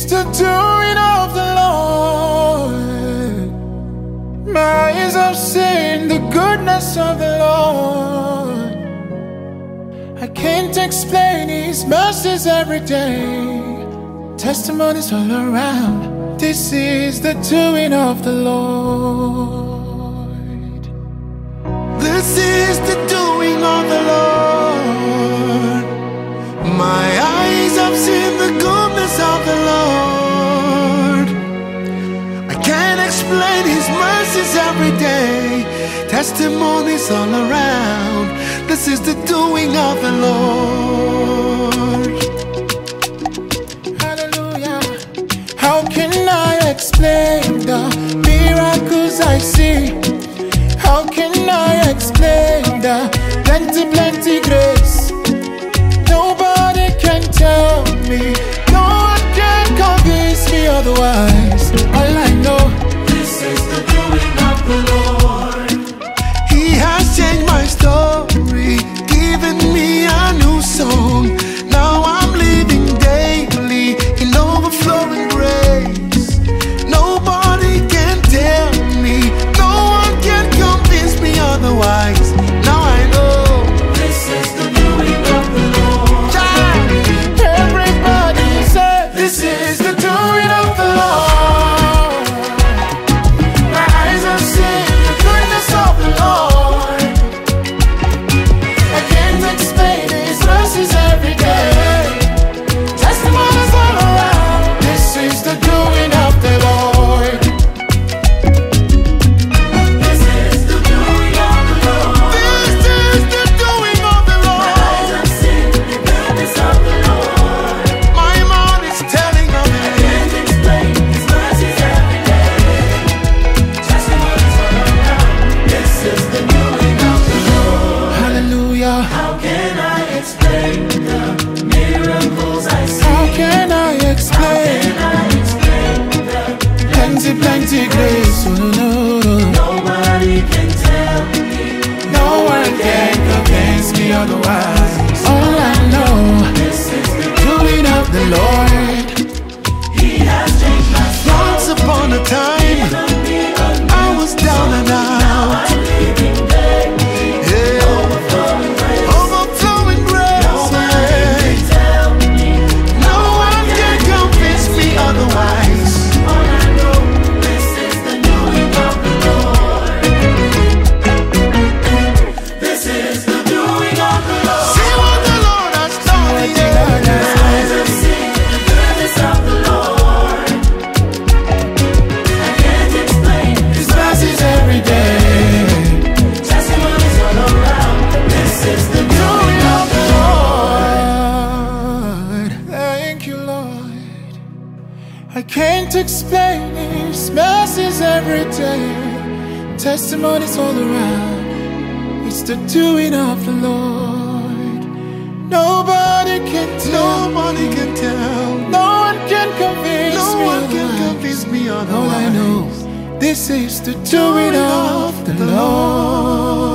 the doing of the Lord. My eyes have seen the goodness of the Lord. I can't explain His mercies every day. Testimonies all around. This is the doing of the Lord. This is the doing of the Lord. My eyes have seen the goodness of the Lord. I can't explain His mercies every day. Testimonies all around. This is the doing of the Lord. Hallelujah. How can I explain the miracles I see? How can I explain the plenty grace? Nobody can tell me, no one can convince me otherwise. All I know, this is the doing of the Lord. He has changed my story, given me a new song. Now I'm living daily in overflowing grace. Nobody can tell me, no one can convince me otherwise. Now I know this is the doing of the Lord. everybody say, this is the doing of the Lord. My eyes have seen the goodness of the Lord. I can't explain His mercies every day. Testimonies all around. This is the doing of the Lord. This is the doing of the Lord. This is the doing of the Lord. My eyes have seen the goodness of the Lord. My mind is telling of it. I can't explain His mercies every day. Testimonies all around. This is the doing of the Lord. Hallelujah. How can I explain the miracles I see? How can I explain Can I explain the plenty grace? Oh, no, no. nobody can tell me? No one can convince me otherwise. All I know, This is the doing of the Lord. He has changed my soul. Once upon a time, I was down and out. Yeah. Overflowing grace. No one can convince me otherwise. All I know, this is the doing of the Lord. This is the doing of the Lord. See what the Lord has done. Yeah. Eyes have seen the goodness of the Lord. I can't explain His mercies every day. Testimonies all around. This is the doing of the Lord. Lord, thank you, Lord. I can't explain His mercies every day. Testimonies all around. It's the doing of the Lord. Nobody can tell. Nobody can tell. No one can convince No me one can otherwise. convince me otherwise. All I know, this is the doing of the Lord.